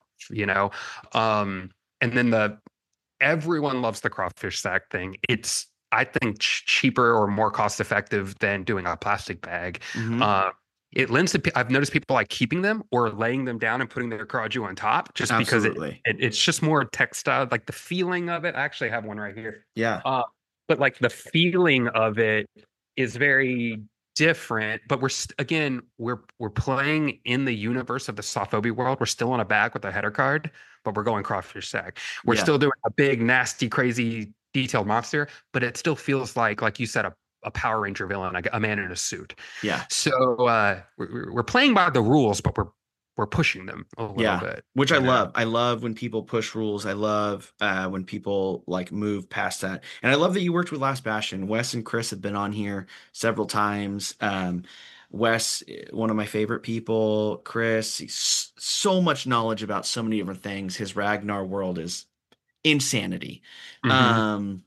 And then everyone loves the crawfish sack thing. It's, I think, cheaper or more cost effective than doing a plastic bag. It lends to, I've noticed people like keeping them or laying them down and putting their Craju on top just because it's just more textile, like the feeling of it. I actually have one right here. Yeah. But like the feeling of it is very different, but we're playing in the universe of the Softphobia world. We're still on a bag with a header card, but we're going crawfish sack. We're still doing a big, nasty, crazy, detailed monster, but it still feels like you said, a Power Ranger villain, a man in a suit. Yeah. So we're playing by the rules, but we're pushing them a little bit, which I love. I love when people push rules. I love when people like move past that. And I love that you worked with Last Bastion. Wes and Chris have been on here several times. Wes, one of my favorite people. Chris, he's so much knowledge about so many different things. His Ragnar world is insanity. And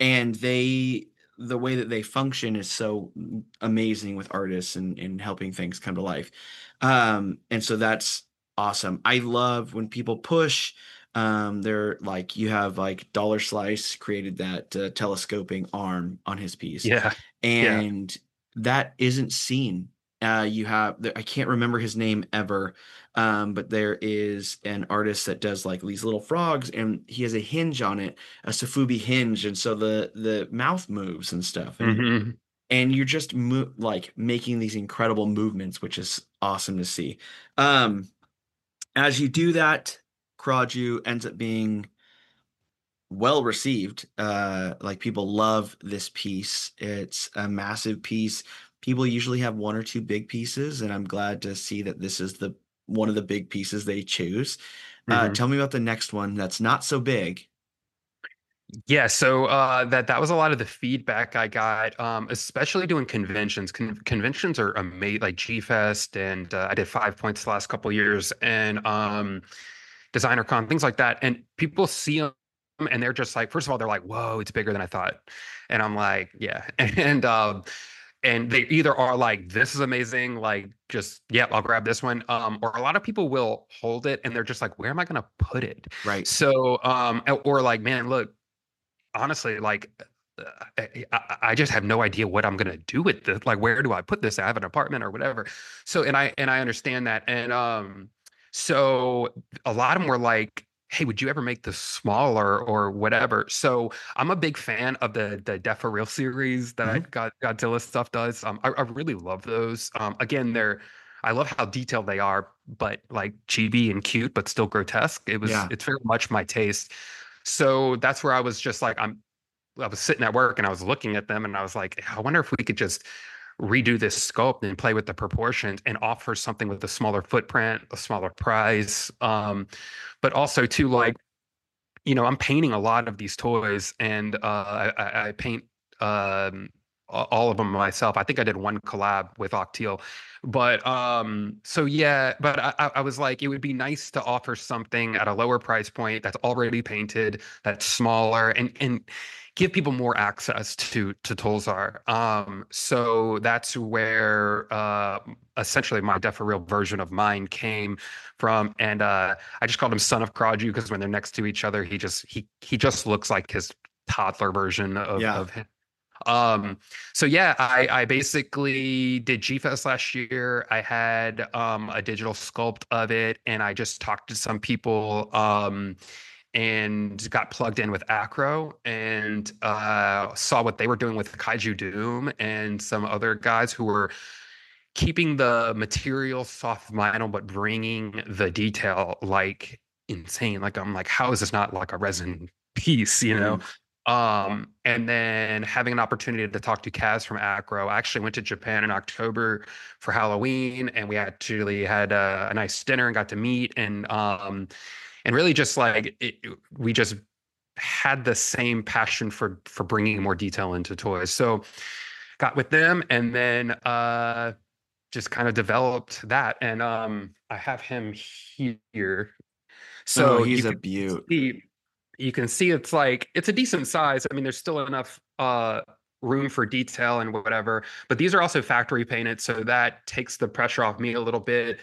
the way that they function is so amazing with artists and helping things come to life. And so that's awesome. I love when people push. They're like, you have like Dollar Slice created that telescoping arm on his piece. And that isn't seen. You have, I can't remember his name ever, but there is an artist that does like these little frogs, and he has a hinge on it, a Sofubi hinge, and so the mouth moves and stuff, and you're just like making these incredible movements, which is awesome to see. As you do that, Craju ends up being well received. Like people love this piece. It's a massive piece. People usually have one or two big pieces, and I'm glad to see that this is one of the big pieces they choose. Tell me about the next one that's not so big. Yeah, so that was a lot of the feedback I got, especially doing conventions. Conventions are amazing, like G-Fest, and I did 5 Points the last couple of years, and DesignerCon, things like that. And people see them, and they're just like, first of all, they're like, whoa, it's bigger than I thought. And I'm like, yeah. And they either are like, this is amazing, like just, I'll grab this one. Or a lot of people will hold it and they're just like, where am I going to put it? Right. So, or like, man, look, honestly, like, I just have no idea what I'm going to do with this. Like, where do I put this? I have an apartment or whatever. So, and I understand that. And so a lot of them were like, hey, would you ever make this smaller or whatever? So I'm a big fan of the Defa Real series that Godzilla stuff does. I really love those. Again, I love how detailed they are, but like chibi and cute, but still grotesque. It's very much my taste. So that's where I was just like, I was sitting at work and I was looking at them and I was like, I wonder if we could just redo this sculpt and play with the proportions and offer something with a smaller footprint, a smaller price. But also too, like, I'm painting a lot of these toys, and I paint all of them myself. I think I did one collab with Octeal, but so yeah, but I was like, it would be nice to offer something at a lower price point that's already painted, that's smaller, and give people more access to Tolzar. So that's where essentially my Death for Real version of mine came from, and I just called him Son of Kraju because when they're next to each other, he just looks like his toddler version of him. So yeah, I basically did G-Fest last year. I had a digital sculpt of it, and I just talked to some people and got plugged in with Acro and saw what they were doing with Kaiju Doom and some other guys who were keeping the material soft vinyl but bringing the detail like insane. Like I'm like, how is this not like a resin piece, you know? And then having an opportunity to talk to Kaz from Acro. I actually went to Japan in October for Halloween, and we actually had a nice dinner and got to meet and really just like we just had the same passion for bringing more detail into toys. So got with them, and then just kind of developed that. And I have him here. So he's a beaut. You can see it's like it's a decent size. I mean, there's still enough room for detail and whatever, but these are also factory painted, so that takes the pressure off me a little bit.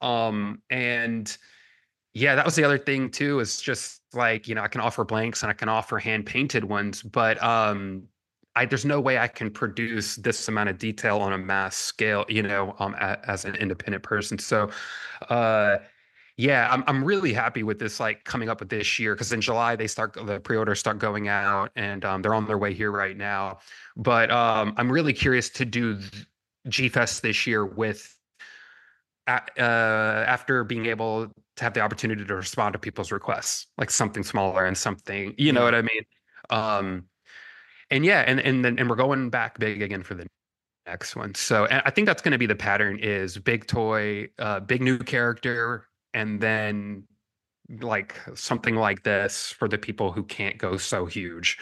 And yeah, that was the other thing too, is just like, you know, I can offer blanks and I can offer hand painted ones, but there's no way I can produce this amount of detail on a mass scale, you know, as an independent person. So yeah, I'm really happy with this, like coming up with this year, because in July the pre-orders start going out, and they're on their way here right now. But I'm really curious to do G-Fest this year with after being able to have the opportunity to respond to people's requests, like something smaller and something, you know what I mean? And yeah, and we're going back big again for the next one. So and I think that's going to be the pattern: is big toy, big new character, and then like something like this for the people who can't go so huge.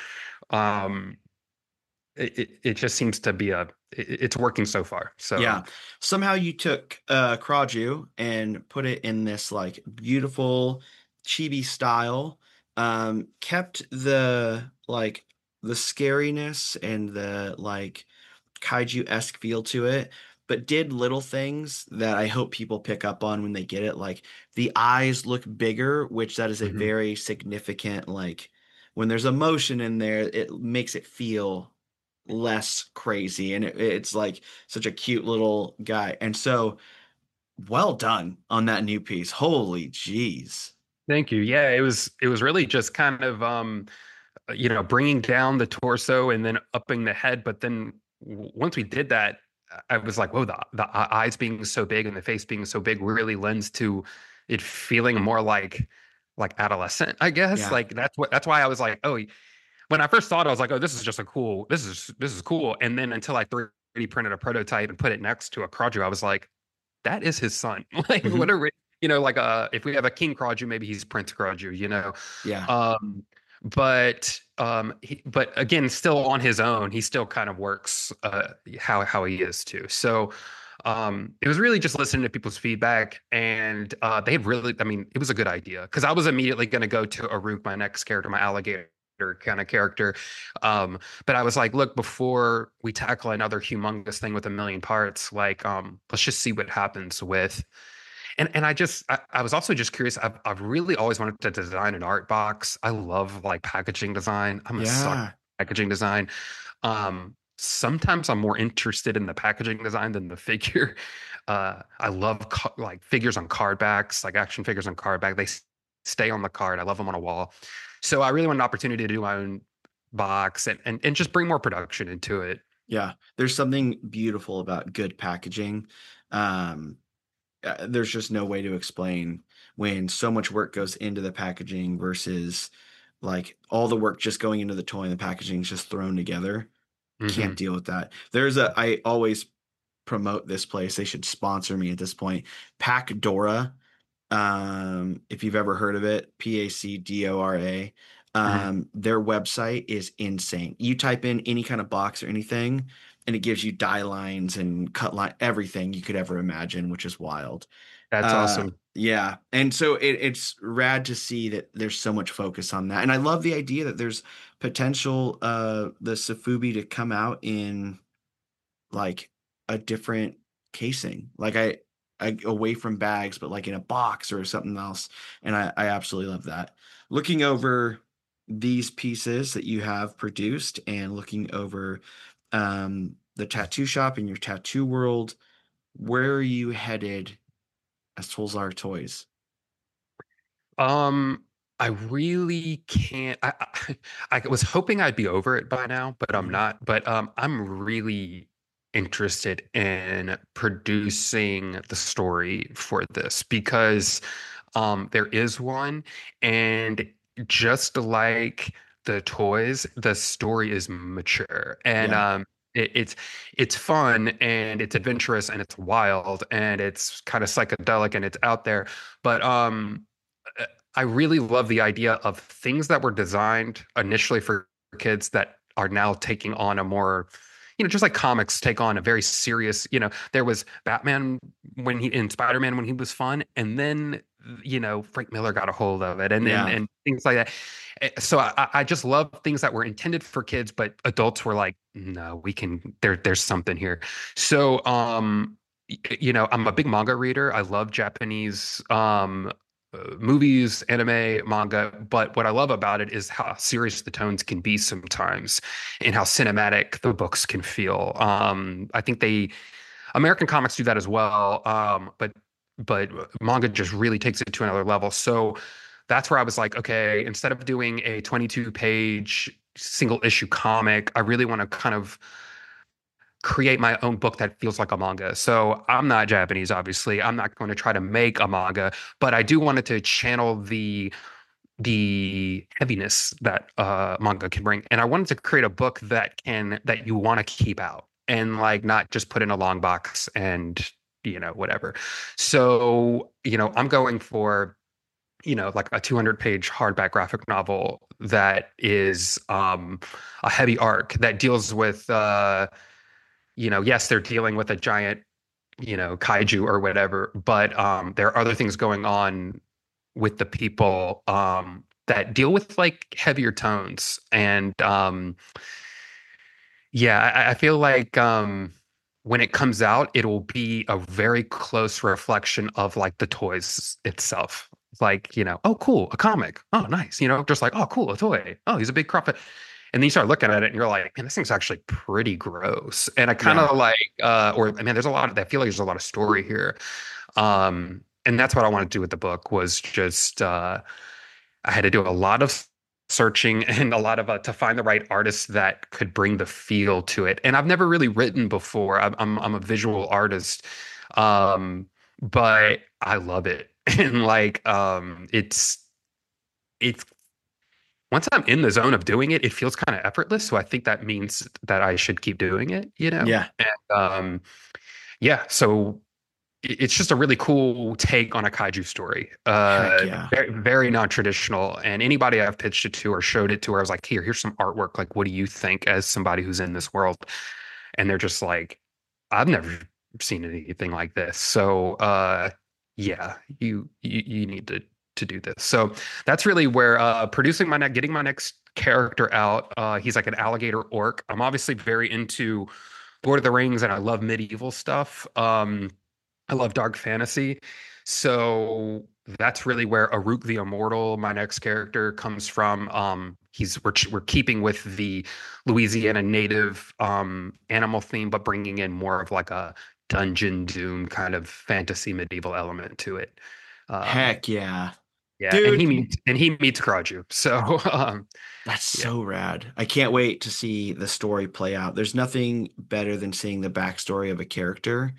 It just seems to be it's working so far. So yeah, somehow you took Kraju and put it in this like beautiful chibi style, kept the like the scariness and the like kaiju-esque feel to it, but did little things that I hope people pick up on when they get it. Like the eyes look bigger, which that is a very significant, like when there's emotion in there, it makes it feel less crazy. And it's like such a cute little guy. And so well done on that new piece. Holy jeez. Thank you. Yeah, it was really just kind of you know, bringing down the torso and then upping the head, but then once we did that, I was like, whoa, the eyes being so big and the face being so big really lends to it feeling more like adolescent, I guess. Yeah. Like that's why I was like, oh, when I first thought, I was like, oh, this is just this is cool. And then until I 3D printed a prototype and put it next to a Kraju, I was like, that is his son. Like whatever, you know, like if we have a King Kraju, maybe he's Prince Kraju, you know. Yeah. But again, still on his own, he still kind of works how he is too. So it was really just listening to people's feedback, and they really, I mean, it was a good idea, because I was immediately going to go to Aruk, my next character, my alligator kind of character. But I was like, look, before we tackle another humongous thing with a million parts, like let's just see what happens with. And I was also just curious. I've really always wanted to design an art box. I love like packaging design. I'm a sucker for packaging design. Sometimes I'm more interested in the packaging design than the figure. I love like figures on card backs, like action figures on card back. They stay on the card. I love them on a wall. So I really want an opportunity to do my own box and just bring more production into it. Yeah, there's something beautiful about good packaging. There's just no way to explain when so much work goes into the packaging versus like all the work just going into the toy and the packaging is just thrown together. Can't deal with that. I always promote this place. They should sponsor me at this point. Packdora. If you've ever heard of it, Pacdora. Their website is insane. You type in any kind of box or anything, and it gives you die lines and cut line, everything you could ever imagine, which is wild. That's awesome. Yeah. And so it's rad to see that there's so much focus on that. And I love the idea that there's potential the Sofubi to come out in like a different casing. Like I away from bags, but like in a box or something else. And I absolutely love that. Looking over these pieces that you have produced and looking over the tattoo shop in your tattoo world, where are you headed as Tolzar Toys? I really can't. I was hoping I'd be over it by now, but I'm not. But I'm really interested in producing the story for this because there is one, and just like the toys, the story is mature, and Yeah. it's fun and it's adventurous and it's wild and it's kind of psychedelic and it's out there, but I really love the idea of things that were designed initially for kids that are now taking on a more, just like comics take on a very serious, there was Batman in Spider-Man when he was fun, and then, Frank Miller got a hold of it Yeah. and things like that. So I just love things that were intended for kids, but adults were like, no, there's something here. So, I'm a big manga reader. I love Japanese, movies, anime, manga, but what I love about it is how serious the tones can be sometimes and how cinematic the books can feel. I think American comics do that as well, but manga just really takes it to another level. So that's where I was like, okay, instead of doing a 22-page single issue comic, I really want to kind of create my own book that feels like a manga. So I'm not Japanese, obviously. I'm not going to try to make a manga, but I do want it to channel the heaviness that manga can bring. And I wanted to create a book that you want to keep out and like not just put in a long box and whatever. So, I'm going for like a 200-page hardback graphic novel that is a heavy arc that deals with yes, they're dealing with a giant, kaiju or whatever, but there are other things going on with the people that deal with like heavier tones. And yeah, I feel like when it comes out, it'll be a very close reflection of like the toys itself. Like, oh, cool, a comic. Oh, nice. Just like, oh, cool, a toy. Oh, he's a big crop. And then you start looking at it and you're like, man, this thing's actually pretty gross. And I kind of like, there's a lot of, I feel like there's a lot of story here. And that's what I wanted to do with the book was just, I had to do a lot of searching and a lot of, to find the right artist that could bring the feel to it. And I've never really written before. I'm a visual artist. But I love it. And like, it's once I'm in the zone of doing it, it feels kind of effortless. So I think that means that I should keep doing it, Yeah. And yeah, so it's just a really cool take on a kaiju story. Heck yeah. Very, very non-traditional. And anybody I've pitched it to or showed it to, I was like, here's some artwork. Like, what do you think as somebody who's in this world? And they're just like, I've never seen anything like this. So yeah, you need to do this. So that's really where getting my next character out. He's like an alligator orc. I'm obviously very into Lord of the Rings and I love medieval stuff. I love dark fantasy. So that's really where Aruk the Immortal, my next character, comes from. We're keeping with the Louisiana native animal theme, but bringing in more of like a Dungeon Doom kind of fantasy medieval element to it. Heck yeah. Yeah, Dude. and he meets Kraju. So That's so rad. I can't wait to see the story play out. There's nothing better than seeing the backstory of a character.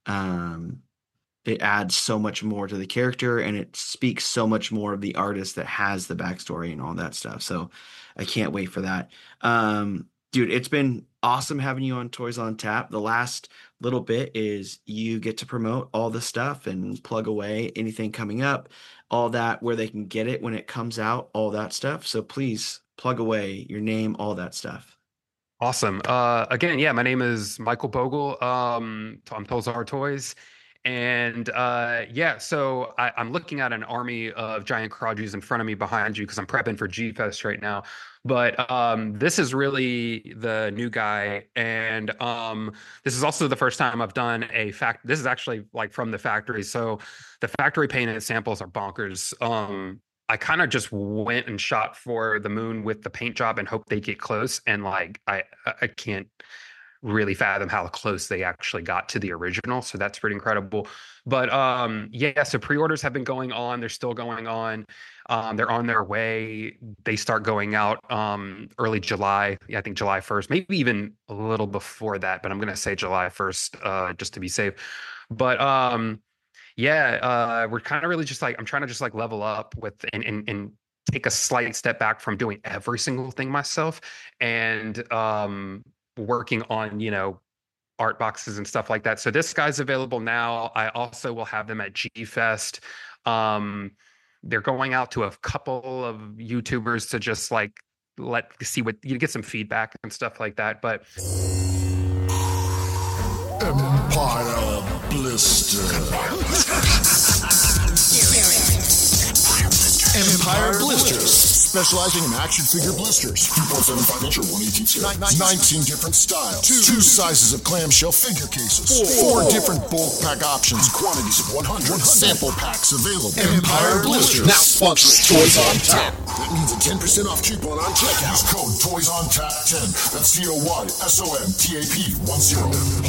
It adds so much more to the character and it speaks so much more of the artist that has the backstory and all that stuff. So I can't wait for that. Dude, it's been awesome having you on Toys on Tap. The last little bit is you get to promote all the stuff and plug away anything coming up, all that, where they can get it when it comes out, all that stuff. So please plug away your name, all that stuff. Awesome. Again, yeah, my name is Michael Bogle. I'm Tolzar Toys. And yeah, so I'm looking at an army of giant Karajus in front of me behind you because I'm prepping for G-Fest right now. But this is really the new guy. And this is also the first time I've done this is actually like from the factory. So the factory painted samples are bonkers. I kind of just went and shot for the moon with the paint job and hope they get close. And like I can't really fathom how close they actually got to the original. So that's pretty incredible. But yeah, so pre-orders have been going on. They're still going on. They're on their way. They start going out early July. Yeah, I think July 1st, maybe even a little before that, but I'm gonna say July 1st just to be safe. But yeah, we're kind of really just like I'm trying to just like level up with and take a slight step back from doing every single thing myself and working on, art boxes and stuff like that. So this guy's available now. I also will have them at G-Fest. They're going out to a couple of YouTubers to just like see what you get some feedback and stuff like that. But Empire Blister. Empire Blisters, specializing in action figure blisters. 2.75 inch or 1/18 19 different styles. Two sizes of clamshell figure cases. Four different bulk pack options. Quantities of 100 sample packs available. Empire Blisters. Now sponsoring Toys on Tap. That means a 10% off coupon on checkout. Use code Toys on Tap 10. That's TOYSONTAP 10.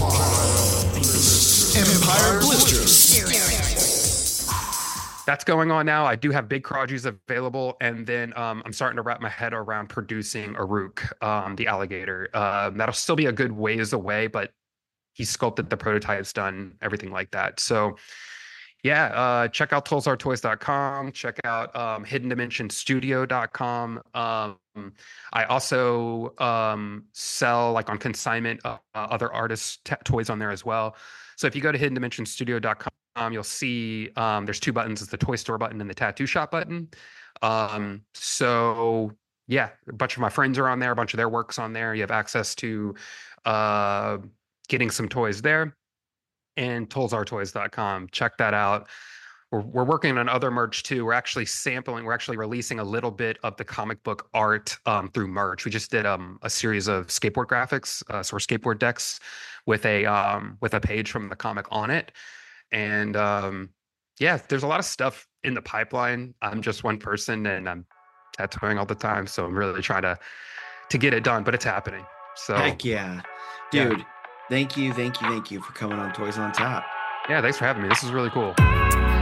Empire Blisters. That's going on now. I do have big Karajus available, and then I'm starting to wrap my head around producing Aruk, the alligator. That'll still be a good ways away, but he's sculpted, the prototype's done, everything like that. So yeah, check out TolzarToys.com. Check out HiddenDimensionStudio.com. I also sell like on consignment other artists' toys on there as well. So if you go to HiddenDimensionStudio.com, you'll see there's two buttons. It's the toy store button and the tattoo shop button. So yeah, a bunch of my friends are on there. A bunch of their work's on there. You have access to getting some toys there. And TolzarToys.com. Check that out. We're working on other merch too. We're actually releasing a little bit of the comic book art through merch. We just did a series of skateboard graphics, so skateboard decks with a page from the comic on it. And yeah, there's a lot of stuff in the pipeline. I'm just one person and I'm tattooing all the time, so I'm really trying to get it done, but it's happening. So heck yeah, dude. Yeah. Thank you for coming on Toys on Tap. Yeah, thanks for having me. This is really cool.